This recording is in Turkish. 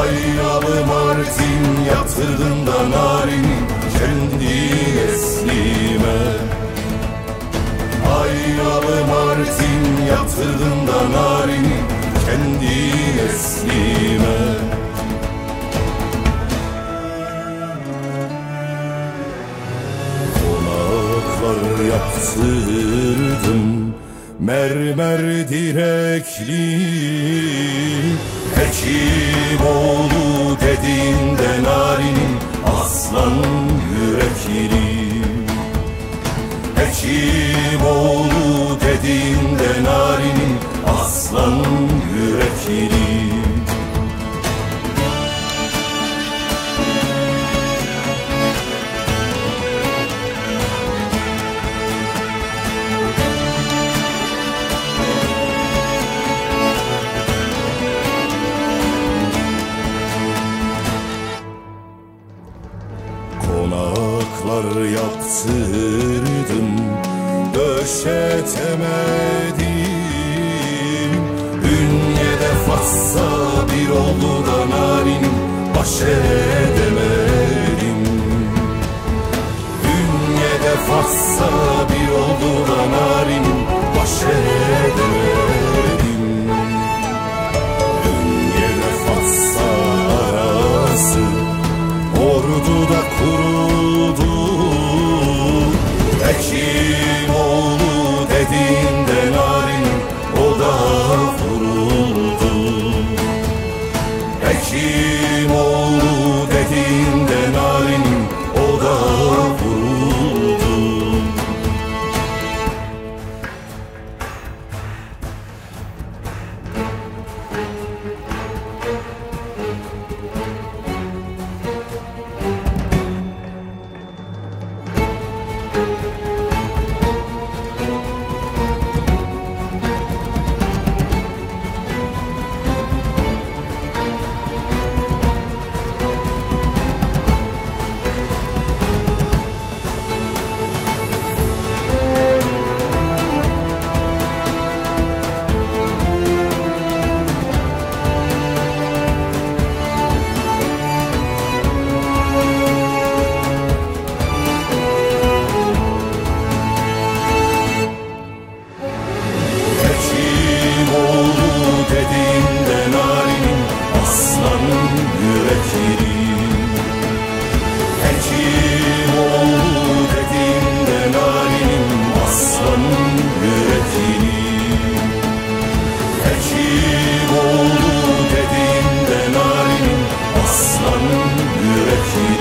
Aynalı Martin yatırdın da narinin kendi neslime. Aynalı Martin yatırdın da narinin kendi neslime. Konaklar yaptırdım mermer direkli, Hekimoğlu dediğinde narinin aslan yürekli. Hekimoğlu dediğinde narinin aslan yürekli. Konaklar yaptırdım, döşetemedim. Ünye'de Fas'a bir oldu da narinim baş edemedim. Ünye'de Fas'a bir oldu da narinim baş edemedim. Ünye'de Fas'a arası orduda kuruldu. Hekimoğlu dediğinde narinin o da vuruldu. Hekimoğlu dediğinde narinin o da vuruldu. Hekimoğlu dediğinde narinin aslan yürekli.